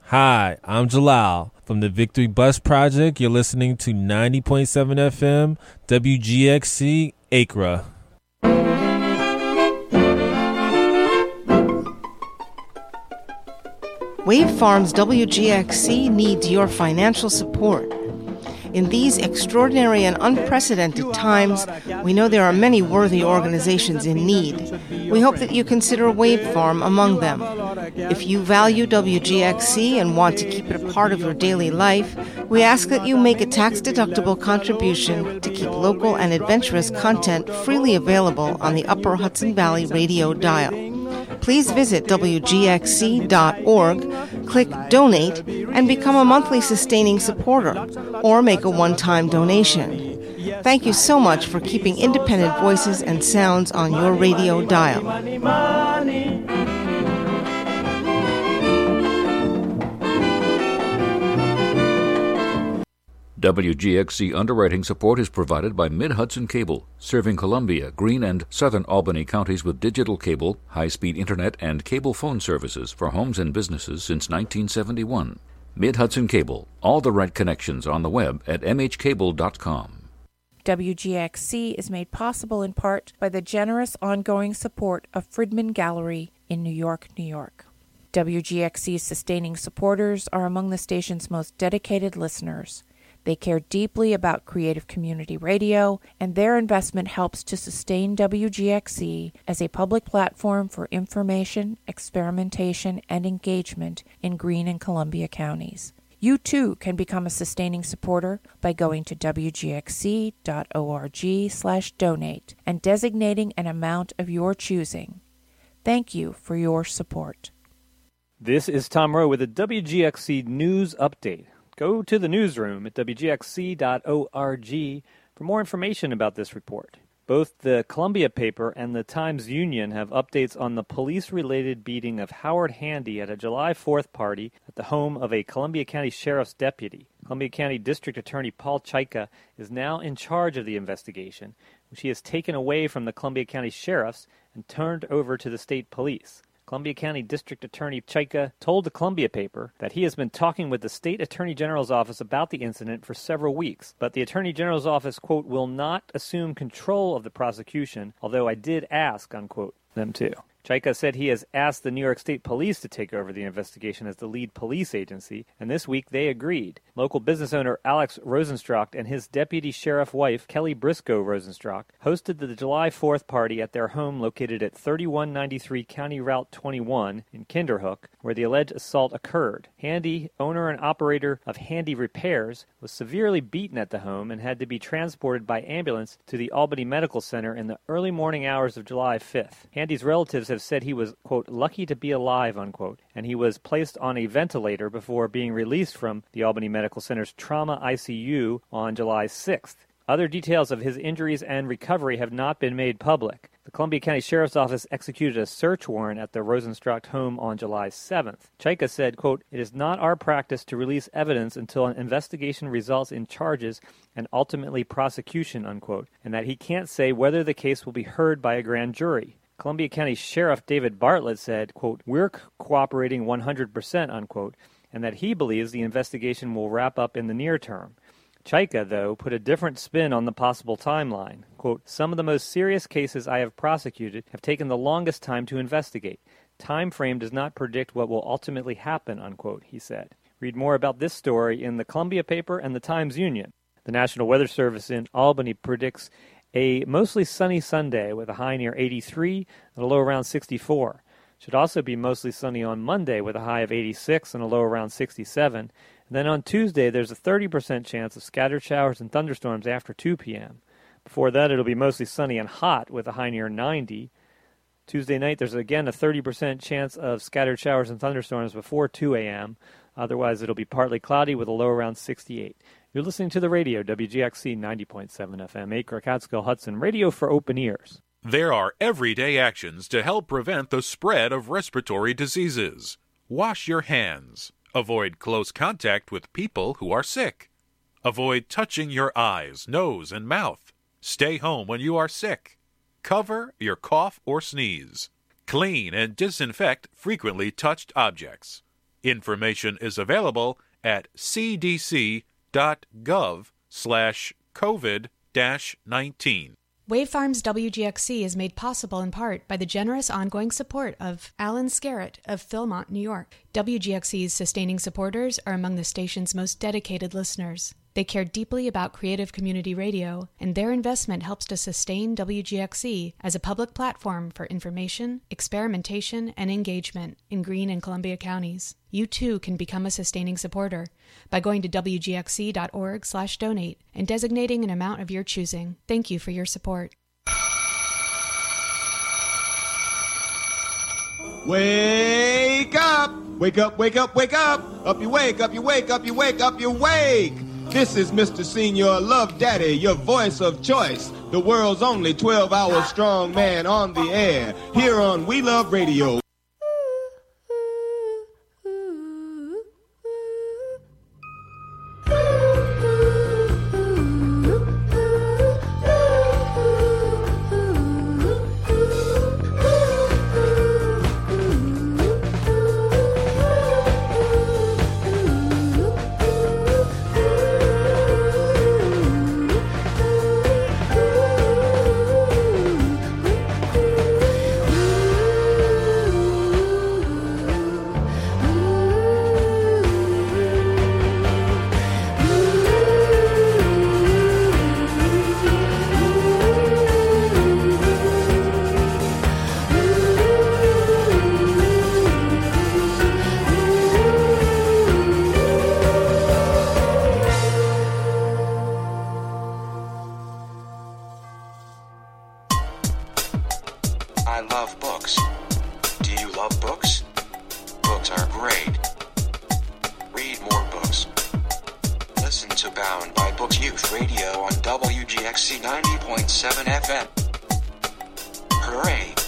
Hi, I'm Jalal. From the Victory Bus Project, you're listening to 90.7 FM, WGXC, Accra. Wave Farms WGXC needs your financial support. In these extraordinary and unprecedented times, we know there are many worthy organizations in need. We hope that you consider Wave Farm among them. If you value WGXC and want to keep it a part of your daily life, we ask that you make a tax-deductible contribution to keep local and adventurous content freely available on the Upper Hudson Valley radio dial. Please visit WGXC.org, click Donate, and become a monthly sustaining supporter, or make a one-time donation. Thank you so much for keeping independent voices and sounds on your radio dial. WGXC underwriting support is provided by Mid-Hudson Cable, serving Columbia, Greene, and Southern Albany counties with digital cable, high-speed internet, and cable phone services for homes and businesses since 1971. Mid-Hudson Cable, all the right connections on the web at mhcable.com. WGXC is made possible in part by the generous ongoing support of Friedman Gallery in New York, New York. WGXC's sustaining supporters are among the station's most dedicated listeners. They care deeply about creative community radio, and their investment helps to sustain WGXC as a public platform for information, experimentation, and engagement in Greene and Columbia counties. You too can become a sustaining supporter by going to wgxc.org/donate and designating an amount of your choosing. Thank you for your support. This is Tom Rowe with a WGXC News Update. Go to the newsroom at wgxc.org for more information about this report. Both the Columbia paper and the Times-Union have updates on the police-related beating of Howard Handy at a July 4th party at the home of a Columbia County Sheriff's deputy. Columbia County District Attorney Paul Chaika is now in charge of the investigation, which he has taken away from the Columbia County Sheriffs and turned over to the state police. Columbia County District Attorney Chaika told the Columbia paper that he has been talking with the State Attorney General's office about the incident for several weeks, but the Attorney General's office, quote, will not assume control of the prosecution, although I did ask, unquote, them to. Chaika said he has asked the New York State Police to take over the investigation as the lead police agency, and this week they agreed. Local business owner Alex Rosenstock and his deputy sheriff wife, Kelly Briscoe Rosenstock, hosted the July 4th party at their home located at 3193 County Route 21 in Kinderhook, where the alleged assault occurred. Handy, owner and operator of Handy Repairs, was severely beaten at the home and had to be transported by ambulance to the Albany Medical Center in the early morning hours of July 5th. Handy's relatives have said he was, quote, lucky to be alive, unquote, and he was placed on a ventilator before being released from the Albany Medical Center's trauma ICU on July 6th. Other details of his injuries and recovery have not been made public. The Columbia County Sheriff's Office executed a search warrant at the Rosenstock home on July 7th. Chaika said, quote, it is not our practice to release evidence until an investigation results in charges and ultimately prosecution, unquote, and that he can't say whether the case will be heard by a grand jury. Columbia County Sheriff David Bartlett said, quote, we're cooperating 100%, unquote, and that he believes the investigation will wrap up in the near term. Chaika, though, put a different spin on the possible timeline. Quote, some of the most serious cases I have prosecuted have taken the longest time to investigate. Time frame does not predict what will ultimately happen, unquote, he said. Read more about this story in the Columbia paper and the Times-Union. The National Weather Service in Albany predicts a mostly sunny Sunday with a high near 83 and a low around 64. Should also be mostly sunny on Monday with a high of 86 and a low around 67. And then on Tuesday, there's a 30% chance of scattered showers and thunderstorms after 2 p.m. Before that, it'll be mostly sunny and hot with a high near 90. Tuesday night, there's again a 30% chance of scattered showers and thunderstorms before 2 a.m. Otherwise, it'll be partly cloudy with a low around 68. You're listening to the radio, WGXC 90.7 FM, Acre, Catskill, Hudson, radio for open ears. There are everyday actions to help prevent the spread of respiratory diseases. Wash your hands. Avoid close contact with people who are sick. Avoid touching your eyes, nose, and mouth. Stay home when you are sick. Cover your cough or sneeze. Clean and disinfect frequently touched objects. Information is available at cdc.gov/COVID-19. Wave Farms WGXC is made possible in part by the generous ongoing support of Alan Scarrett of Philmont, New York. WGXC's sustaining supporters are among the station's most dedicated listeners. They care deeply about creative community radio, and their investment helps to sustain WGXC as a public platform for information, experimentation, and engagement in Greene and Columbia counties. You too can become a sustaining supporter by going to wgxc.org/donate and designating an amount of your choosing. Thank you for your support. Wake up! Wake up, wake up, wake up! Up you wake, up you wake, up you wake, up you wake! This is Mr. Senior Love Daddy, your voice of choice, the world's only 12-hour strong man on the air, here on We Love Radio. I love books. Do you love books? Books are great. Read more books. Listen to Bound by Books Youth Radio on WGXC 90.7 FM. Hooray!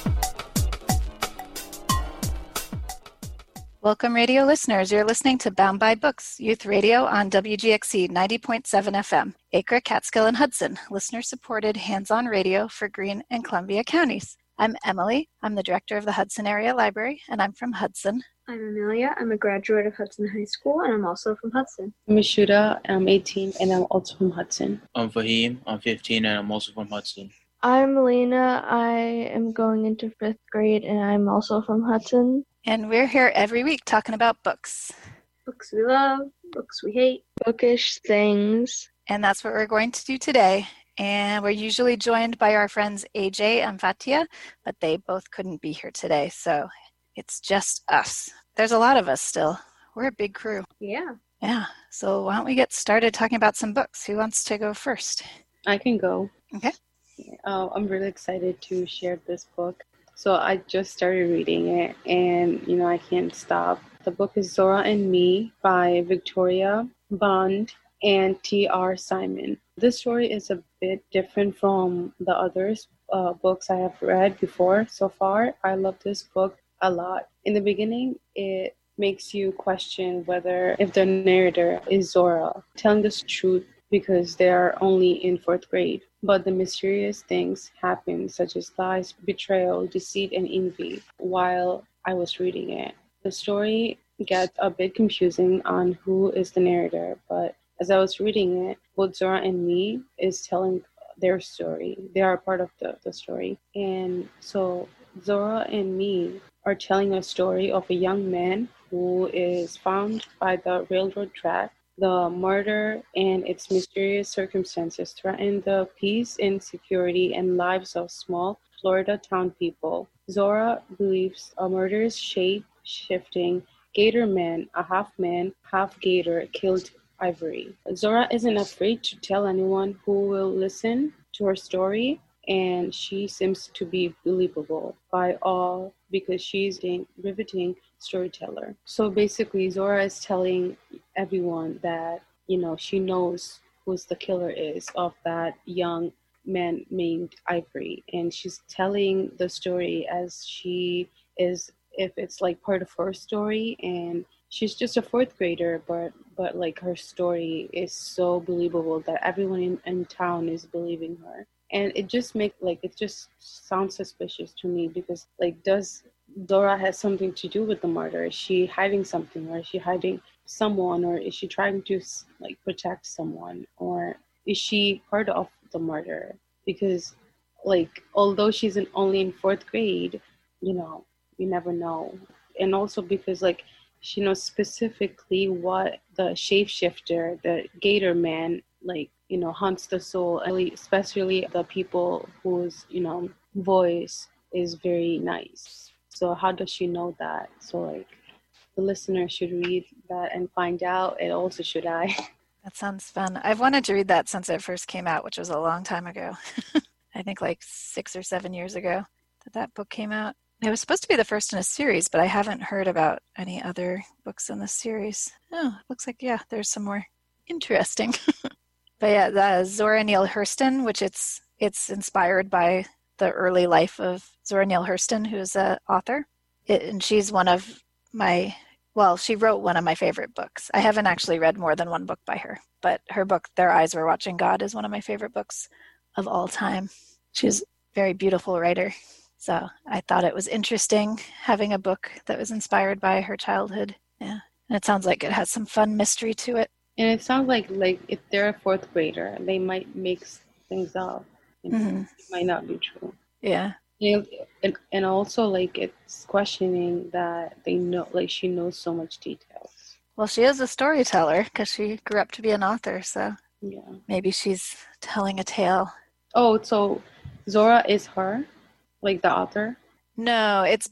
Welcome, radio listeners. You're listening to Bound by Books, Youth Radio on WGXC 90.7 FM, Acre, Catskill, and Hudson, listener-supported hands-on radio for Greene and Columbia counties. I'm Emily. I'm the director of the Hudson Area Library, and I'm from Hudson. I'm Amelia. I'm a graduate of Hudson High School, and I'm also from Hudson. I'm Ashuda. I'm 18, and I'm also from Hudson. I'm Fahim. I'm 15, and I'm also from Hudson. I'm Lena. I am going into 5th grade, and I'm also from Hudson. And we're here every week talking about books. Books we love, books we hate. Bookish things. And that's what we're going to do today. And we're usually joined by our friends AJ and Fatia, but they both couldn't be here today, so it's just us. There's a lot of us still. We're a big crew. Yeah. Yeah. So why don't we get started talking about some books? Who wants to go first? I can go. Okay. I'm really excited to share this book. So I just started reading it, and, I can't stop. The book is Zora and Me by Victoria Bond and T.R. Simon. This story is a bit different from the others books I have read before so far. I love this book a lot. In the beginning, it makes you question whether if the narrator is Zora telling the truth because they are only in 4th grade. But the mysterious things happen, such as lies, betrayal, deceit, and envy, while I was reading it. The story gets a bit confusing on who is the narrator, but as I was reading it, both Zora and Me is telling their story. They are part of the story. And so Zora and Me are telling a story of a young man who is found by the railroad track. The murder and its mysterious circumstances threaten the peace and security and lives of small Florida town people. Zora believes a murderous, shape-shifting gator man, a half-man, half-gator, killed Ivory. Zora isn't afraid to tell anyone who will listen to her story, and she seems to be believable by all because she's a riveting storyteller. So basically, Zora is telling everyone that, she knows who the killer is of that young man named Ivory. And she's telling the story as she is, if it's like part of her story. And she's just a 4th grader, but like her story is so believable that everyone in town is believing her. And it just sounds suspicious to me because does Zora has something to do with the murder. Is she hiding something, or is she hiding someone, or is she trying to like protect someone, or is she part of the murder? Because like although she's only in 4th grade, you know, you never know. And also because like she knows specifically what the shapeshifter, the Gator Man, like, you know, hunts the soul, especially the people whose, you know, voice is very nice. So how does she know that? So like the listener should read that and find out, and also should I. That sounds fun. I've wanted to read that since it first came out, which was a long time ago. I think like 6 or 7 years ago that book came out. It was supposed to be the first in a series, but I haven't heard about any other books in the series. Oh, looks like, yeah, there's some more interesting. But yeah, the Zora Neale Hurston, which it's inspired by the early life of Zora Neale Hurston, who's an author. And she's one of my, well, she wrote one of my favorite books. I haven't actually read more than one book by her, but her book, Their Eyes Were Watching God, is one of my favorite books of all time. She's a very beautiful writer. So I thought it was interesting having a book that was inspired by her childhood. Yeah. And it sounds like it has some fun mystery to it. And it sounds like if they're a 4th grader, they might mix things up. It might not be true. Yeah. And also like it's questioning that they know, like she knows so much details. Well, she is a storyteller because she grew up to be an author. So yeah, maybe she's telling a tale. Oh, so Zora is her? Like the author? No, it's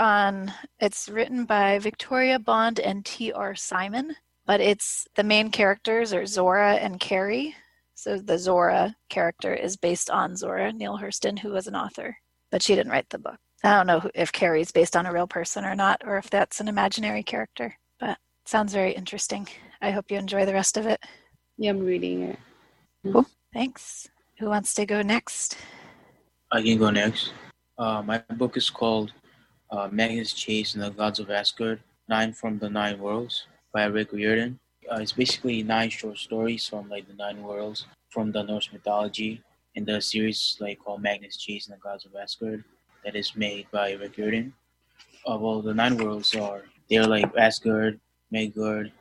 written by Victoria Bond and T.R. Simon, but the main characters are Zora and Carrie. So the Zora character is based on Zora Neale Hurston, who was an author, but she didn't write the book. I don't know if Carrie's based on a real person or not, or if that's an imaginary character, but it sounds very interesting. I hope you enjoy the rest of it. Yeah, I'm reading it. Cool. Thanks. Who wants to go next? I can go next. My book is called Magnus Chase and the Gods of Asgard, 9 from the 9 Worlds by Rick Riordan. It's basically 9 short stories from like the 9 worlds from the Norse mythology in the series like called Magnus Chase and the Gods of Asgard that is made by Rick Riordan. Well, the 9 worlds they're like Asgard, Midgard,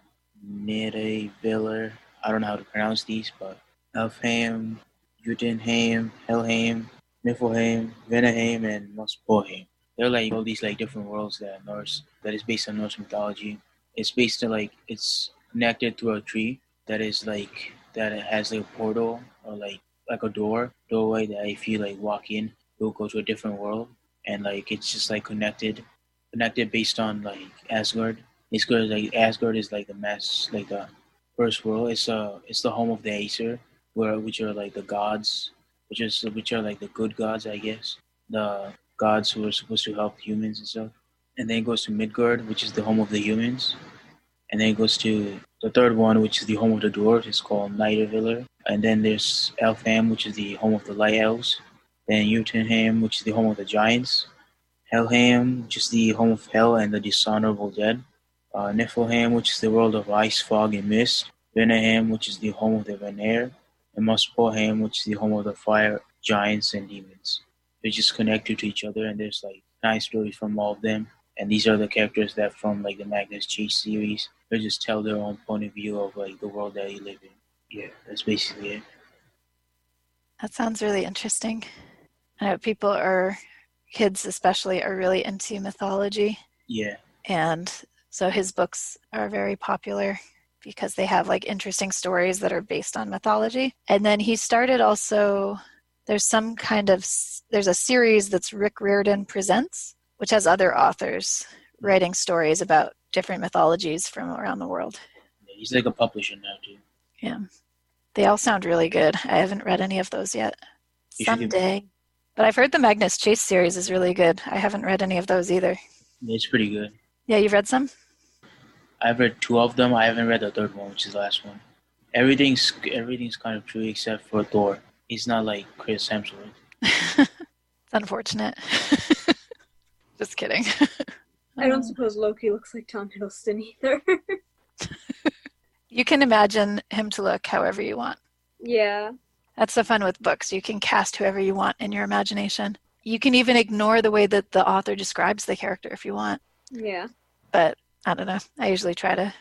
Nidavellir, I don't know how to pronounce these, but Elfheim, Jotunheim, Helheim, Niflheim, Vanaheim, and Muspelheim. They're like all these like different worlds that is based on Norse mythology. It's based on like it's connected through a tree that is like that it has like a portal or like a doorway that if you like walk in, you'll go to a different world, and like it's just like connected based on like Asgard. Asgard is like the first world. It's the home of the Aesir, which are like the gods. Which are like the good gods, I guess. The gods who are supposed to help humans and stuff. And then it goes to Midgard, which is the home of the humans. And then it goes to the third one, which is the home of the dwarves. It's called Nidavellir. And then there's Elfheim, which is the home of the light elves. Then Jotunheim, which is the home of the giants. Helheim, which is the home of hell and the dishonorable dead. Niflheim, which is the world of ice, fog, and mist. Vanaheim, which is the home of the Vanir. And Muspelheim, which is the home of the fire, giants, and demons. They're just connected to each other, and there's like 9 stories from all of them. And these are the characters that from like the Magnus Chase series. They just tell their own point of view of like the world that they live in. Yeah, that's basically it. That sounds really interesting. I know kids especially, are really into mythology. Yeah. And so his books are very popular because they have like interesting stories that are based on mythology. And then he started also, there's a series that's Rick Riordan Presents, which has other authors writing stories about different mythologies from around the world. Yeah, he's like a publisher now too. Yeah. They all sound really good. I haven't read any of those yet. Someday. But I've heard the Magnus Chase series is really good. I haven't read any of those either. Yeah, it's pretty good. Yeah, you've read some? I've read 2 of them. I haven't read the third one, which is the last one. Everything's kind of true except for Thor. He's not like Chris Hemsworth. It's unfortunate. Just kidding. I don't suppose Loki looks like Tom Hiddleston either. You can imagine him to look however you want. Yeah. That's the fun with books. You can cast whoever you want in your imagination. You can even ignore the way that the author describes the character if you want. Yeah. But I don't know. I usually try to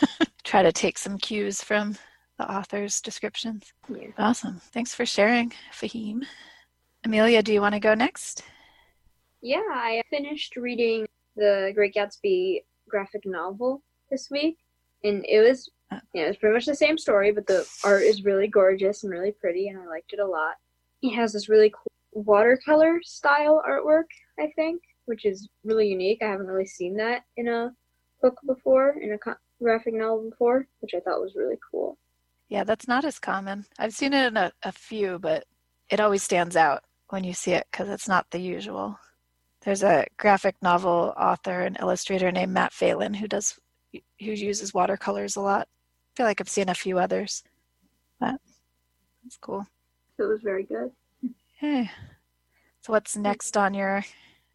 take some cues from the author's descriptions. Yeah. Awesome. Thanks for sharing, Fahim. Amelia, do you want to go next? Yeah, I finished reading the Great Gatsby graphic novel this week, and it was pretty much the same story, but the art is really gorgeous and really pretty, and I liked it a lot. It has this really cool watercolor style artwork, I think, which is really unique. I haven't really seen that in a book before, in a graphic novel before, which I thought was really cool. Yeah, that's not as common. I've seen it in a few, but it always stands out when you see it because it's not the usual. There's a graphic novel author and illustrator named Matt Phelan who uses watercolors a lot. I feel like I've seen a few others, but that's cool. It was very good. Hey, so what's next on your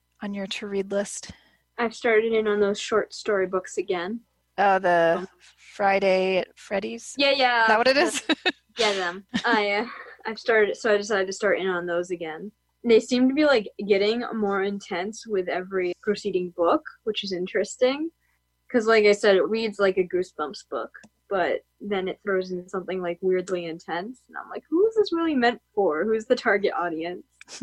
to-read list? I've started in on those short story books again. Oh, the Friday at Freddy's? Yeah. Is that what it is? Yeah, them. I've started, so I decided to start in on those again. They seem to be like getting more intense with every proceeding book, which is interesting. Because like I said, it reads like a Goosebumps book, but then it throws in something like weirdly intense. And I'm like, who is this really meant for? Who's the target audience?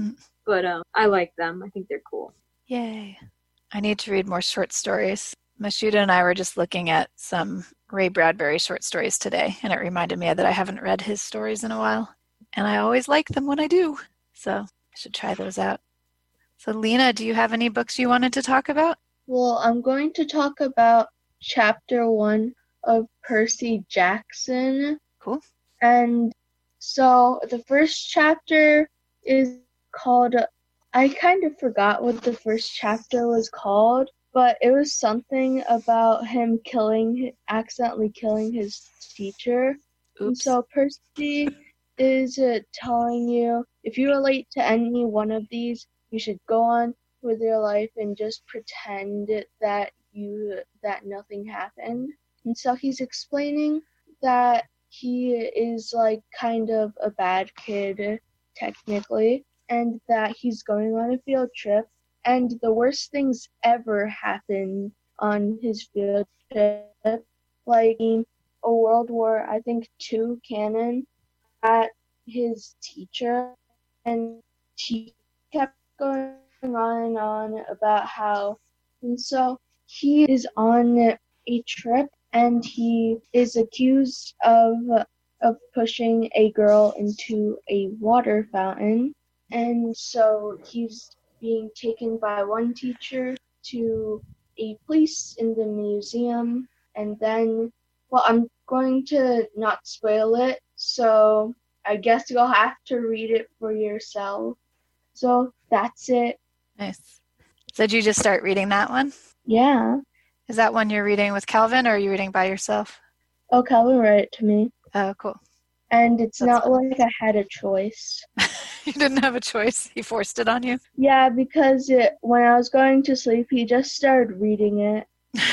But I like them. I think they're cool. Yay. I need to read more short stories. Mashuda and I were just looking at some Ray Bradbury short stories today, and it reminded me that I haven't read his stories in a while. And I always like them when I do. So I should try those out. So Lena, do you have any books you wanted to talk about? Well, I'm going to talk about chapter 1 of Percy Jackson. Cool. And so the first chapter is called, I kind of forgot what the first chapter was called, but it was something about him accidentally killing his teacher. Oops. And so Percy is telling you, if you relate to any one of these, you should go on with your life and just pretend that nothing happened. And so he's explaining that he is like kind of a bad kid technically, and that he's going on a field trip, and the worst things ever happened on his field trip, like a World War II cannon at his teacher, and he kept going on and on about how, and so he is on a trip and he is accused of pushing a girl into a water fountain, and so he's being taken by one teacher to a place in the museum, and then, well, I'm going to not spoil it, so I guess you'll have to read it for yourself. So that's it. Nice. So did you just start reading that one? Yeah. Is that one you're reading with Calvin, or are you reading by yourself? Oh, Calvin read it to me. Oh, cool. And it's not like I had a choice. You didn't have a choice? He forced it on you? Yeah, because when I was going to sleep, he just started reading it.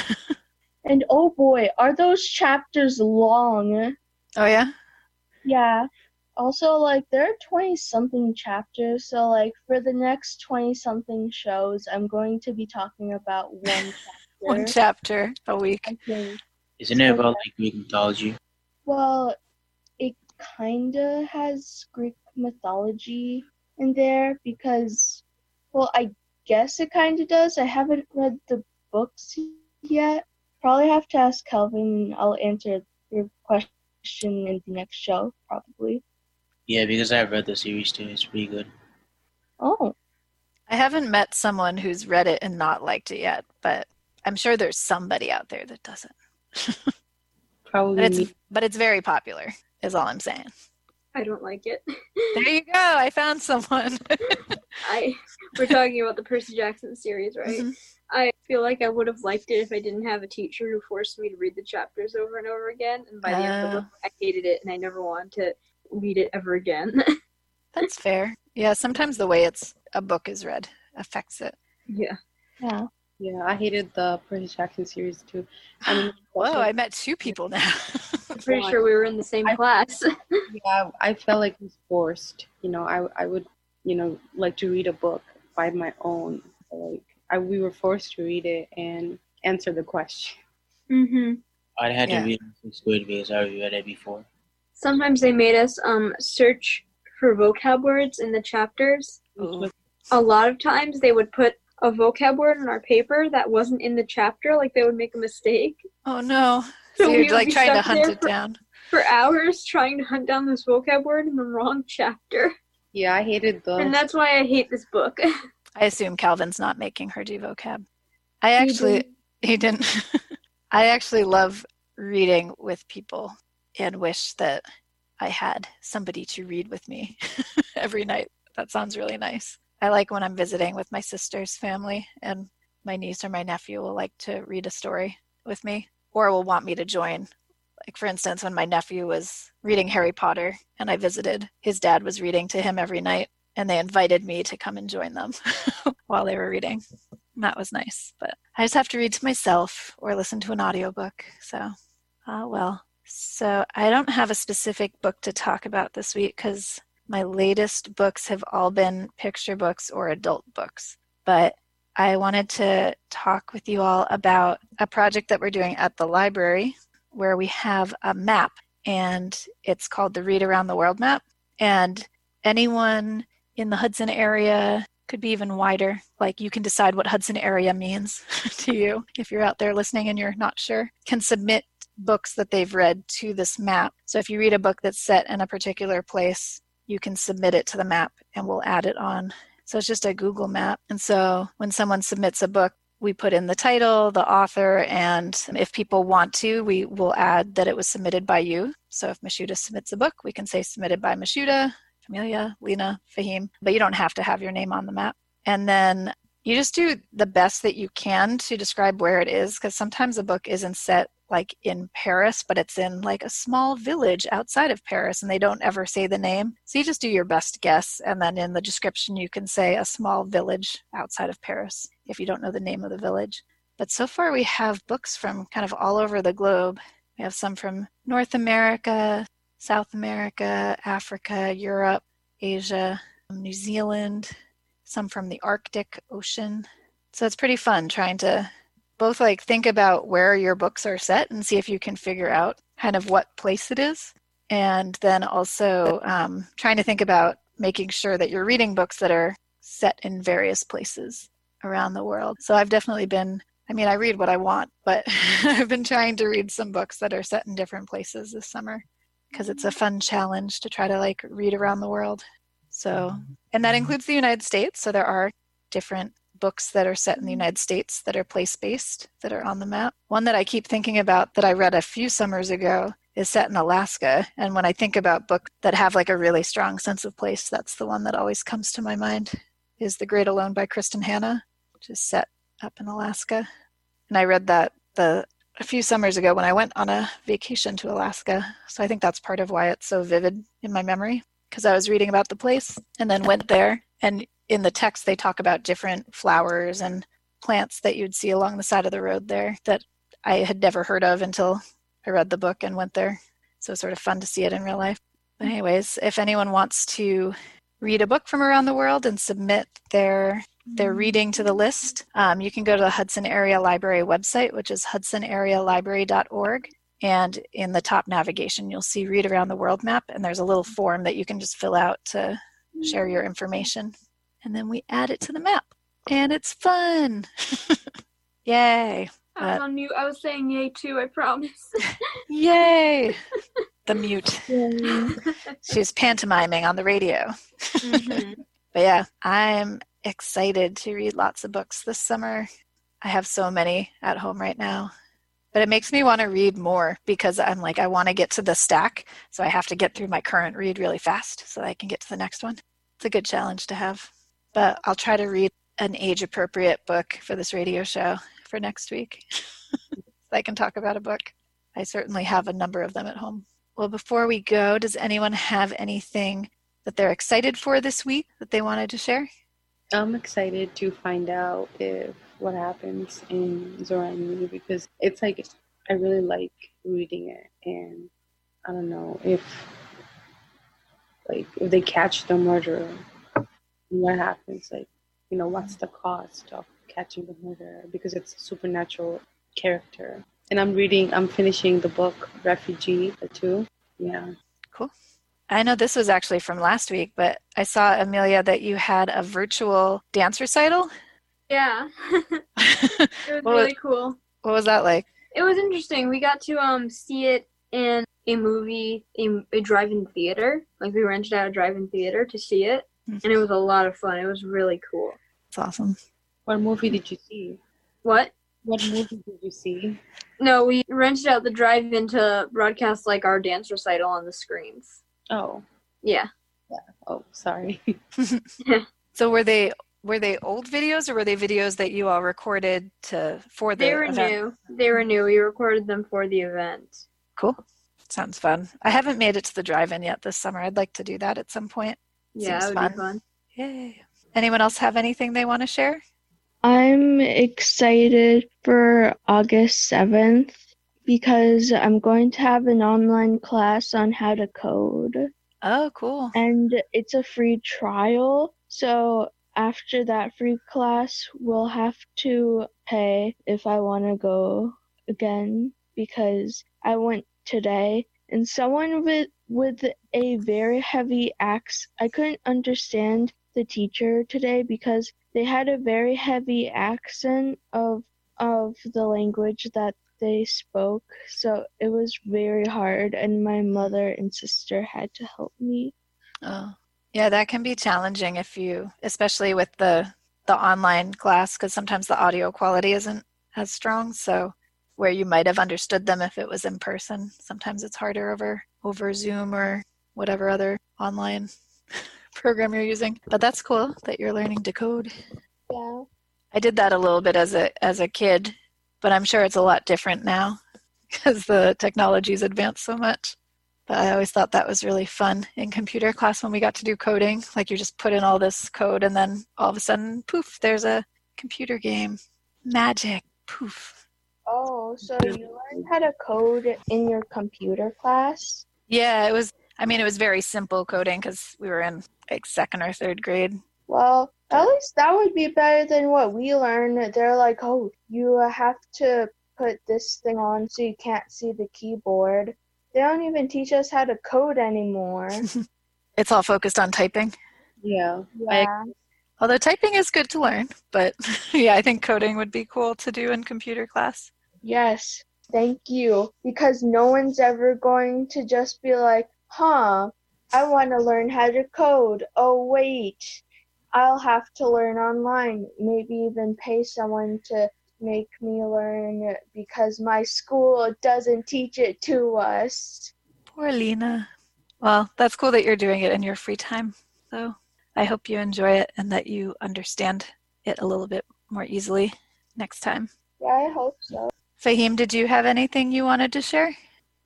And oh boy, are those chapters long. Oh, yeah? Yeah. Also, like, there are 20-something chapters, so, like, for the next 20-something shows, I'm going to be talking about one chapter. One chapter a week. Isn't it about, like, Greek mythology? Well, it kinda has Greek mythology in there because, well, I guess it kinda does. I haven't read the books yet. Probably have to ask Calvin, and I'll answer your question in the next show, probably. Yeah, because I've read the series too. It's pretty good. Oh. I haven't met someone who's read it and not liked it yet, but I'm sure there's somebody out there that doesn't. Probably. But it's very popular, is all I'm saying. I don't like it. There you go. I found someone. We're talking about the Percy Jackson series, right? Mm-hmm. I feel like I would have liked it if I didn't have a teacher who forced me to read the chapters over and over again. And by the end of the book, I hated it, and I never wanted to read it ever again. That's fair. Yeah, sometimes the way a book is read affects it. Yeah. Yeah. Yeah, I hated the Percy Jackson series too. I mean, whoa, I met two people now. I'm pretty sure we were in the same class. Yeah, I felt like it was forced. You know, I would, like to read a book by my own. Like we were forced to read it and answer the question. Mm-hmm. I had to read it in 6th grade because I already read it before. Sometimes they made us search for vocab words in the chapters. Ooh. A lot of times they would put a vocab word in our paper that wasn't in the chapter, like they would make a mistake. Oh no. So So we you're would like be trying to stuck hunt there it down. For hours trying to hunt down this vocab word in the wrong chapter. Yeah, I hated those. And that's why I hate this book. I assume Calvin's not making her do vocab. He didn't. I actually love reading with people and wish that I had somebody to read with me every night. That sounds really nice. I like when I'm visiting with my sister's family and my niece or my nephew will like to read a story with me or will want me to join. Like, for instance, when my nephew was reading Harry Potter and I visited, his dad was reading to him every night and they invited me to come and join them while they were reading. And that was nice. But I just have to read to myself or listen to an audiobook. So, So I don't have a specific book to talk about this week because my latest books have all been picture books or adult books. But I wanted to talk with you all about a project that we're doing at the library where we have a map, and it's called the Read Around the World map. And anyone in the Hudson area, could be even wider, like you can decide what Hudson area means to you if you're out there listening and you're not sure, can submit books that they've read to this map. So if you read a book that's set in a particular place, you can submit it to the map and we'll add it on. So it's just a Google map. And so when someone submits a book, we put in the title, the author, and if people want to, we will add that it was submitted by you. So if Mashuda submits a book, we can say submitted by Mashuda, Amelia, Lena, Fahim, but you don't have to have your name on the map. And then you just do the best that you can to describe where it is, because sometimes a book isn't set like in Paris, but it's in like a small village outside of Paris and they don't ever say the name. So you just do your best guess. And then in the description, you can say a small village outside of Paris if you don't know the name of the village. But so far we have books from kind of all over the globe. We have some from North America, South America, Africa, Europe, Asia, New Zealand, some from the Arctic Ocean. So it's pretty fun trying to both like think about where your books are set and see if you can figure out kind of what place it is. And then also trying to think about making sure that you're reading books that are set in various places around the world. So I've definitely been, I read what I want, but I've been trying to read some books that are set in different places this summer because it's a fun challenge to try to like read around the world. So, and that includes the United States. So there are different books that are set in the United States that are place-based, that are on the map. One that I keep thinking about that I read a few summers ago is set in Alaska. And when I think about books that have like a really strong sense of place, that's the one that always comes to my mind, is The Great Alone by Kristen Hanna, which is set up in Alaska. And I read that a few summers ago when I went on a vacation to Alaska. So I think that's part of why it's so vivid in my memory, because I was reading about the place and then went there. And in the text, they talk about different flowers and plants that you'd see along the side of the road there that I had never heard of until I read the book and went there. So it's sort of fun to see it in real life. But anyways, if anyone wants to read a book from around the world and submit their reading to the list, you can go to the Hudson Area Library website, which is hudsonarealibrary.org. And in the top navigation, you'll see Read Around the World map. And there's a little form that you can just fill out to share your information. And then we add it to the map. And it's fun. Yay. I was on mute. I was saying yay too, I promise. Yay. The mute. She was pantomiming on the radio. Mm-hmm. But yeah, I'm excited to read lots of books this summer. I have so many at home right now. But it makes me want to read more because I'm like, I want to get to the stack. So I have to get through my current read really fast so that I can get to the next one. It's a good challenge to have. But I'll try to read an age-appropriate book for this radio show for next week. So I can talk about a book. I certainly have a number of them at home. Well, before we go, does anyone have anything that they're excited for this week that they wanted to share? I'm excited to find out what happens in Zora and Me because it's like I really like reading it, and I don't know if they catch the murderer, what happens. Like what's the cost of catching the murderer, because it's a supernatural character. And I'm finishing the book Refugee too. Yeah. Cool. I know this was actually from last week, but I saw, Amelia, that you had a virtual dance recital. Yeah. It was really cool. What was that like? It was interesting. We got to see it in a movie, a drive-in theater. Like, we rented out a drive-in theater to see it, and it was a lot of fun. It was really cool. It's awesome. What movie did you see? What? What movie did you see? No, we rented out the drive-in to broadcast, like, our dance recital on the screens. Oh. Yeah. Oh, sorry. So were they old videos, or were they videos that you all recorded for the event? They were new. We recorded them for the event. Cool. Sounds fun. I haven't made it to the drive-in yet this summer. I'd like to do that at some point. Yeah, Seems it would be fun. Yay. Anyone else have anything they want to share? I'm excited for August 7th because I'm going to have an online class on how to code. Oh, cool. And it's a free trial. So after that free class, we'll have to pay if I want to go again, because I went today and someone with a very heavy axe, I couldn't understand the teacher today because they had a very heavy accent of the language that they spoke, so it was very hard, and my mother and sister had to help me. Oh, yeah, that can be challenging especially with the online class, because sometimes the audio quality isn't as strong, so where you might have understood them if it was in person, sometimes it's harder over Zoom or whatever other online program you're using. But that's cool that you're learning to code. Yeah. I did that a little bit as a kid, but I'm sure it's a lot different now because the technology's advanced so much. But I always thought that was really fun in computer class when we got to do coding. Like, you just put in all this code and then all of a sudden, poof, there's a computer game. Magic. Poof. Oh, so you learned how to code in your computer class? Yeah, it was very simple coding because we were in like 2nd or 3rd grade. Well, at least that would be better than what we learned. They're like, oh, you have to put this thing on so you can't see the keyboard. They don't even teach us how to code anymore. It's all focused on typing. Yeah. Although typing is good to learn, but yeah, I think coding would be cool to do in computer class. Yes, thank you. Because no one's ever going to just be like, I want to learn how to code. Oh, wait, I'll have to learn online. Maybe even pay someone to make me learn because my school doesn't teach it to us. Poor Lena. Well, that's cool that you're doing it in your free time. So I hope you enjoy it and that you understand it a little bit more easily next time. Yeah, I hope so. Fahim, did you have anything you wanted to share?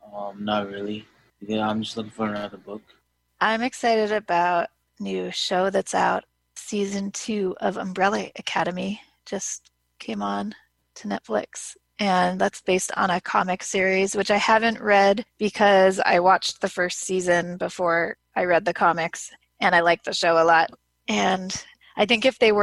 Not really. Yeah, I'm just looking for another book. I'm excited about a new show that's out. Season 2 of Umbrella Academy just came on to Netflix. And that's based on a comic series, which I haven't read because I watched the first season before I read the comics. And I like the show a lot. And I think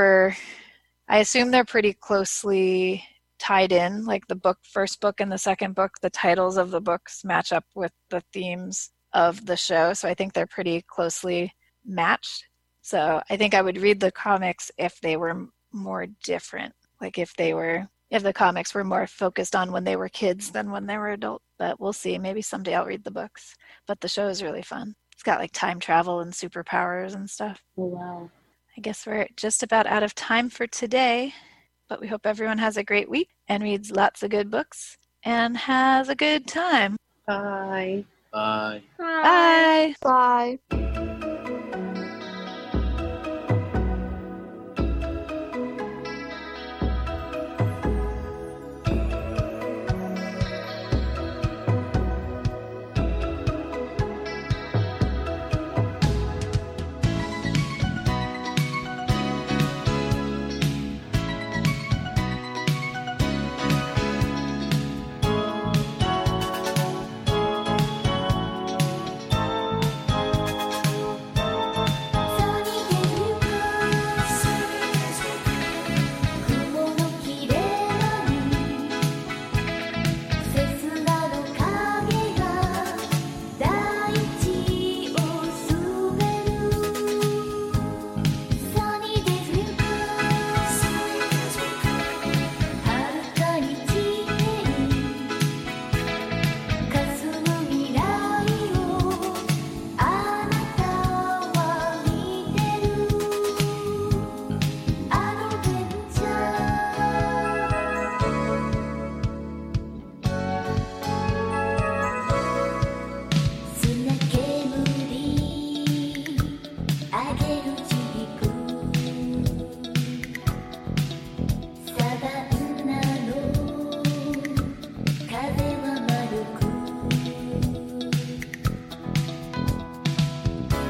I assume they're pretty closely tied in, like the first book and the second book, the titles of the books match up with the themes of the show. So I think they're pretty closely matched. So I think I would read the comics if they were more different, like if the comics were more focused on when they were kids than when they were adults. But we'll see. Maybe someday I'll read the books. But the show is really fun. It's got like time travel and superpowers and stuff. Oh, wow. I guess we're just about out of time for today, but we hope everyone has a great week and reads lots of good books and has a good time. Bye. Bye. Bye. Bye.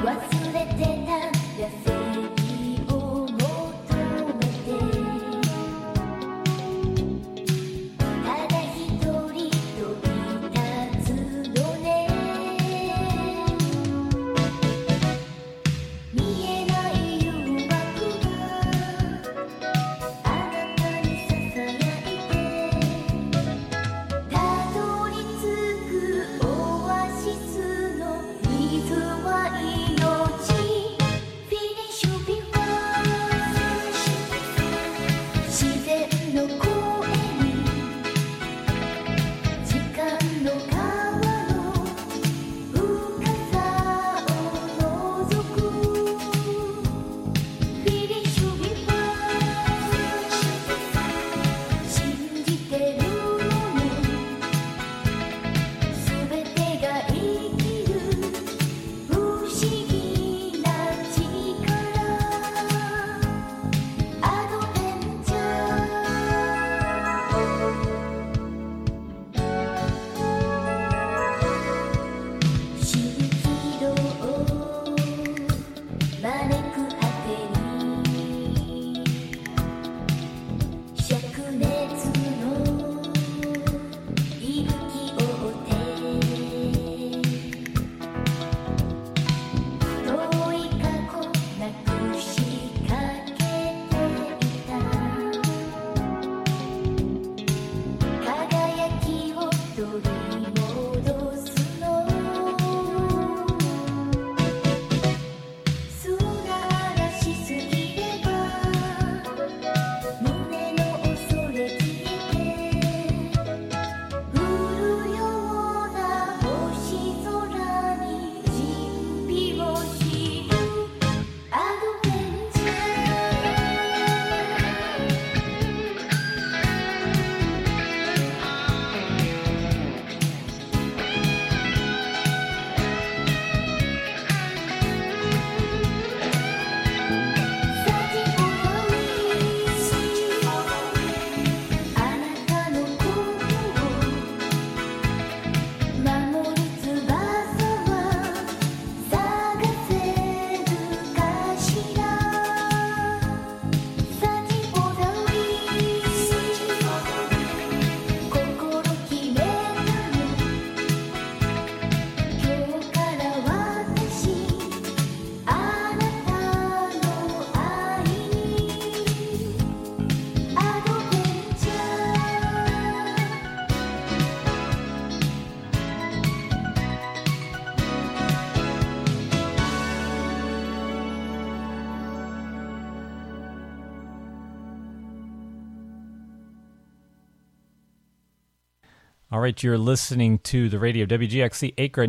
All right, you're listening to the radio WGXC Acre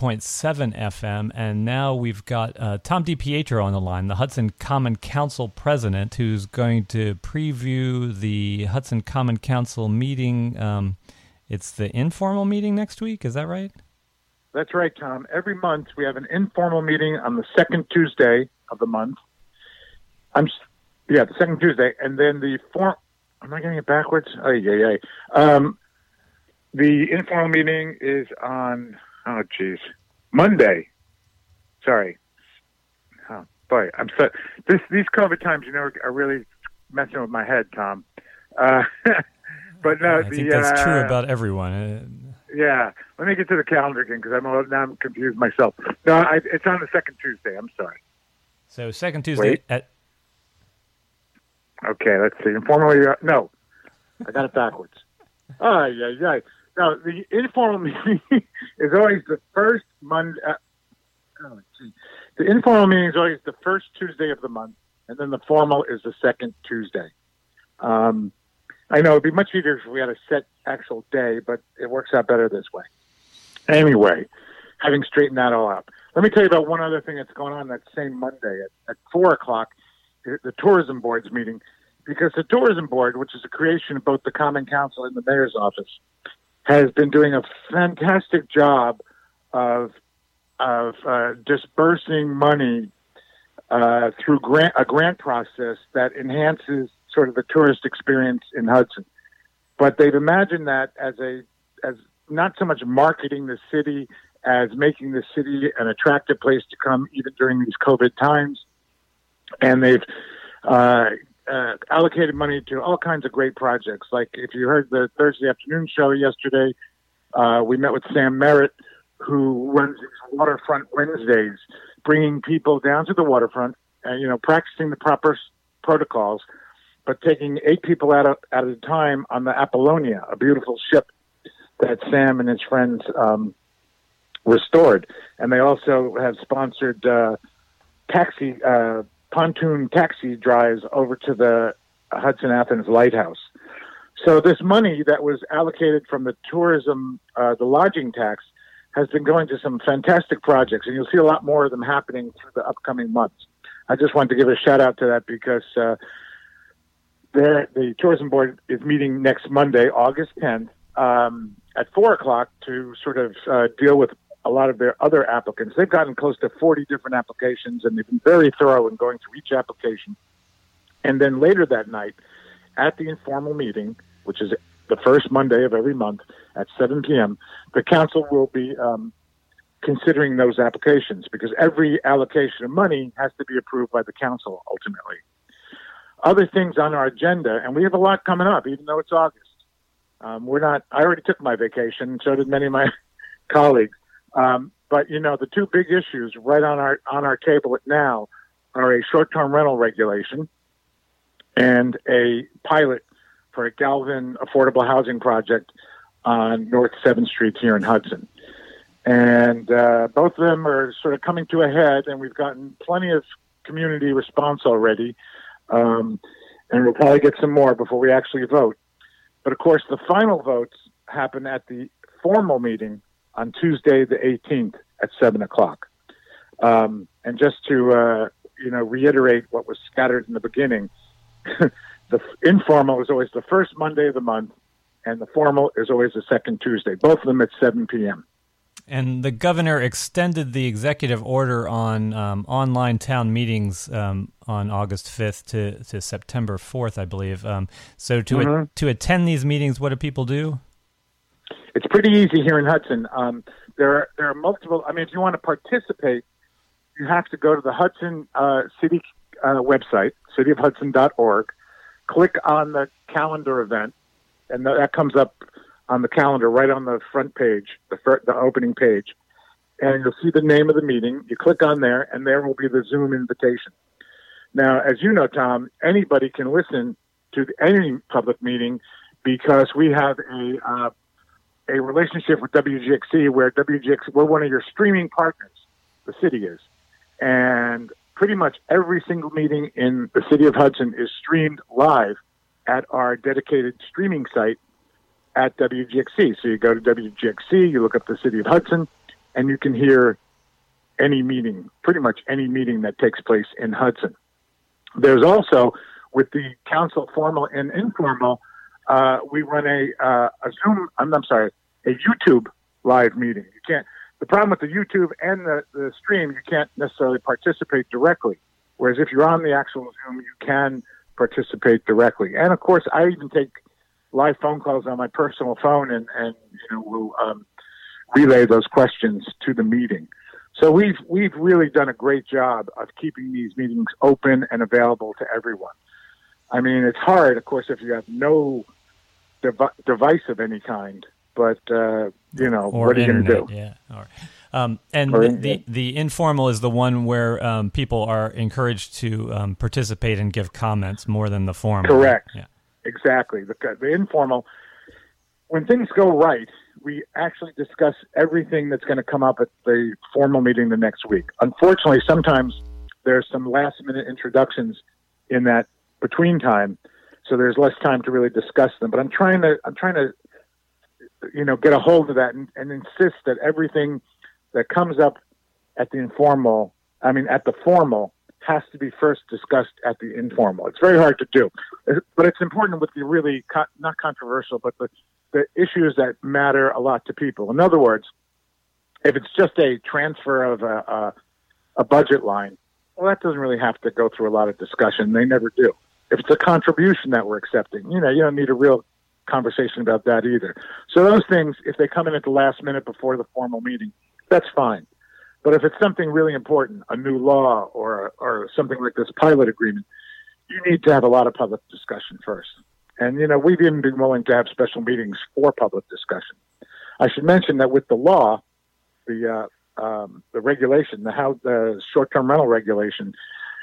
90.7 FM, and now we've got Tom DiPietro on the line, the Hudson Common Council president, who's going to preview the Hudson Common Council meeting. It's the informal meeting next week, is that right? That's right, Tom. Every month we have an informal meeting on the second Tuesday of the month. The second Tuesday, and then am I getting it backwards? The informal meeting is on, Monday. Sorry. Oh, boy, these COVID times, are really messing with my head, Tom. But no, I think that's true about everyone. Yeah. Let me get to the calendar again, because I'm confused myself. No, it's on the second Tuesday. I'm sorry. So second Tuesday at... Okay, let's see. Informally, no. I got it backwards. No, the informal meeting is always the first Monday. The informal meeting is always the first Tuesday of the month, and then the formal is the second Tuesday. I know it'd be much easier if we had a set actual day, but it works out better this way. Anyway, having straightened that all out, let me tell you about one other thing that's going on that same Monday at 4:00, the Tourism Board's meeting, because the Tourism Board, which is a creation of both the Common Council and the Mayor's Office, has been doing a fantastic job of dispersing money through a grant process that enhances sort of the tourist experience in Hudson. But they've imagined that as not so much marketing the city as making the city an attractive place to come even during these COVID times. And they've allocated money to all kinds of great projects. Like if you heard the Thursday afternoon show yesterday, we met with Sam Merritt, who runs these Waterfront Wednesdays, bringing people down to the waterfront, practicing the proper protocols, but taking 8 people at a time on the Apollonia, a beautiful ship that Sam and his friends restored. And they also have sponsored pontoon taxi drives over to the Hudson Athens Lighthouse. So this money that was allocated from the tourism, the lodging tax, has been going to some fantastic projects, and you'll see a lot more of them happening through the upcoming months. I just wanted to give a shout out to that because the tourism board is meeting next Monday, August 10th, at 4:00 to sort of deal with a lot of their other applicants. They've gotten close to 40 different applications, and they've been very thorough in going through each application. And then later that night, at the informal meeting, which is the first Monday of every month at 7 p.m., the council will be considering those applications because every allocation of money has to be approved by the council ultimately. Other things on our agenda, and we have a lot coming up, even though it's August. I already took my vacation, so did many of my colleagues. But the two big issues right on our table now are a short-term rental regulation and a pilot for a Galvin affordable housing project on North 7th Street here in Hudson. And both of them are sort of coming to a head, and we've gotten plenty of community response already. And we'll probably get some more before we actually vote. But, of course, the final votes happen at the formal meeting on Tuesday the 18th at 7:00. And just to, reiterate what was scattered in the beginning, the informal is always the first Monday of the month, and the formal is always the second Tuesday, both of them at 7 p.m. And the governor extended the executive order on online town meetings on August 5th to September 4th, I believe. So to attend these meetings, what do people do? It's pretty easy here in Hudson. There are multiple. I mean, if you want to participate, you have to go to the Hudson City website, cityofhudson.org, click on the calendar event, and that comes up on the calendar right on the front page, the opening page. And you'll see the name of the meeting. You click on there, and there will be the Zoom invitation. Now, as you know, Tom, anybody can listen to any public meeting because we have a relationship with WGXC where we're one of your streaming partners, the city is. And pretty much every single meeting in the city of Hudson is streamed live at our dedicated streaming site at WGXC. So you go to WGXC, you look up the city of Hudson, and you can hear any meeting, pretty much any meeting that takes place in Hudson. There's also, with the council formal and informal, we run a YouTube live meeting. You can't. The problem with the YouTube and the stream, you can't necessarily participate directly. Whereas if you're on the actual Zoom, you can participate directly. And of course, I even take live phone calls on my personal phone, and we'll relay those questions to the meeting. So we've really done a great job of keeping these meetings open and available to everyone. I mean, it's hard, of course, if you have no device of any kind. But, what are you going to do? Yeah. The informal is the one where people are encouraged to participate and give comments more than the formal. Correct. Yeah. Exactly. The informal, when things go right, we actually discuss everything that's going to come up at the formal meeting the next week. Unfortunately, sometimes there's some last-minute introductions in that between time, so there's less time to really discuss them. But I'm trying to get a hold of that and insist that everything that comes up at the formal has to be first discussed at the informal. It's very hard to do, but it's important with the really not controversial, but the issues that matter a lot to people. In other words, if it's just a transfer of a budget line, well, that doesn't really have to go through a lot of discussion. They never do. If it's a contribution that we're accepting, you don't need a real conversation about that either. So those things, if they come in at the last minute before the formal meeting, that's fine. But if it's something really important, a new law or something like this pilot agreement, you need to have a lot of public discussion first. And, we've even been willing to have special meetings for public discussion. I should mention that with the law, the regulation, the short-term rental regulation,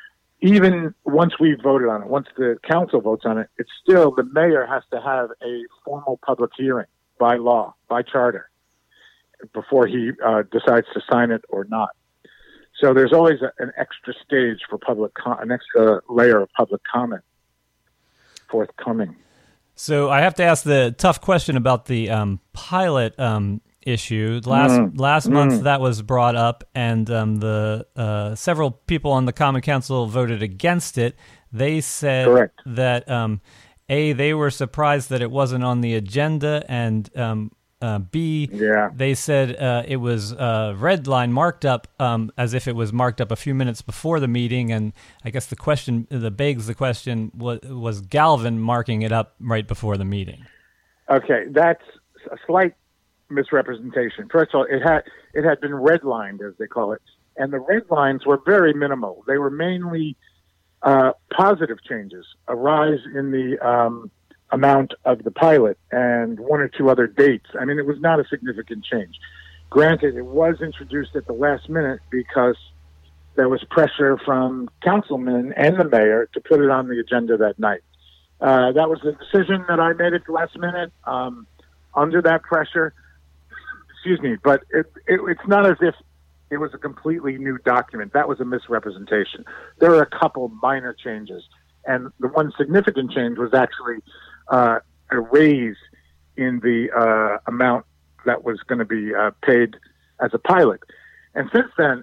even once we voted on it, once the council votes on it, it's still the mayor has to have a formal public hearing by law, by charter, before he decides to sign it or not. So there's always an extra stage for an extra layer of public comment forthcoming. So I have to ask the tough question about the pilot issue. Last month that was brought up, and the several people on the Common Council voted against it. They said Correct. that they were surprised that it wasn't on the agenda, and B, they said it was red line marked up as if it was marked up a few minutes before the meeting. And I guess the question begs the question, was Galvin marking it up right before the meeting? Okay, that's a slight misrepresentation. First of all, it had been redlined, as they call it, and the red lines were very minimal. They were mainly positive changes, a rise in the amount of the pilot and one or two other dates. I mean, it was not a significant change. Granted, it was introduced at the last minute because there was pressure from councilmen and the mayor to put it on the agenda that night. That was a decision that I made at the last minute under that pressure. Excuse me, but it's not as if it was a completely new document. That was a misrepresentation. There were a couple minor changes, and the one significant change was actually a raise in the amount that was going to be paid as a pilot. And since then,